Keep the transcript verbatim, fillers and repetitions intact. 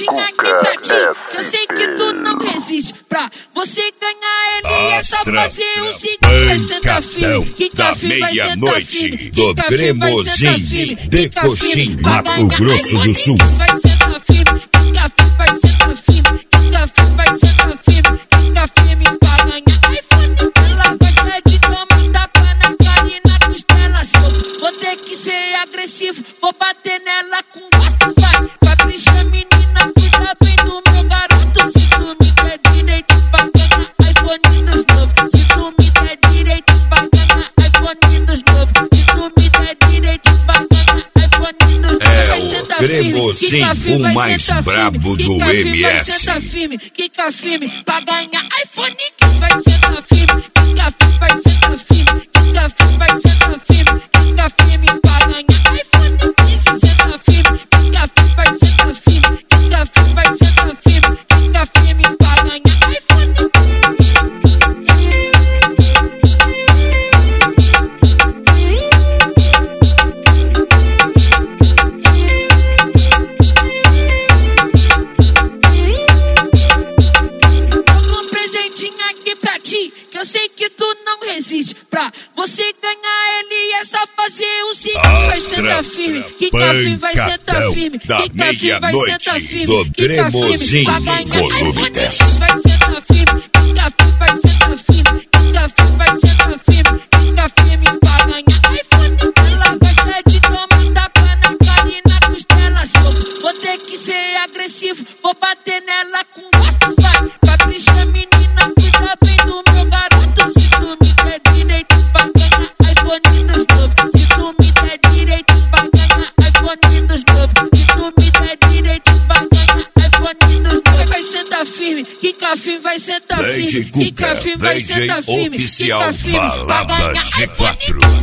presentinho aqui pra ti, que eu sei que tu não resiste. Pra você ganhar ele é só fazer o seguinte: vai sentar firme, quica firme, vai sentar firme, do Cremosinho de Coxim, Mato Grosso do Sul. Vai sentar firme, quica firme, vai sentar firme, quica firme, vai sentar firme, quica firme pra ganhar iPhone. Ela gosta de tomar tapa na cara e na costela solta. Vou ter que ser agressivo, vou bater nela com gosto, vai. Capricha, menina, cuida bem do meu garoto. Se tu me der direito, vai ganhar iPhone dos novos. Se tu me der direito, vai ganhar iPhone dos novos. Se tu me der direito, vai ganhar iPhone dos novos. É o Cremosinho, o mais brabo do M S. Vai sentar firme, quica firme, pra ganhar iPhone quinze. Vai sentar firme, quica firme, vai sentar firme, quica firme, vai sentar firme, quica firme, pra ganhar iPhone quinze. Senta firme, quica firme, vai sentar firme, quica firme, vai sentar firme, quica firme, pra ganhar iPhone. Um presentinho aqui pra ti, que eu sei que tu não resiste. Pra você ganhar ele é só fazer o seguinte: vai sentar firme, quica firme, vai sentar firme, quica firme, vai sentar firme, quica firme, pra ganhar iPhone. Vai sentar firme, quica firme, vai sentar firme, quica firme, vai sentar firme, quica firme, pra ganhar iPhone. Ela gosta de tomar tapa na cara e na costela solta. Vou ter que ser agressivo, vou bater nela com gosto, vai. Capricha, menina, cuida bem do meu garoto. Se tu me der direito, vai ganhar iPhone dos novos. Se tu me der direito, vai ganhar iPhone dos novos. Se tu me der direito, vai ganhar iPhone dos novos. Vai sentar firme, quica firme, vai sentar firme, quica firme, vai sentar firme, quica firme, pra ganhar iPhone.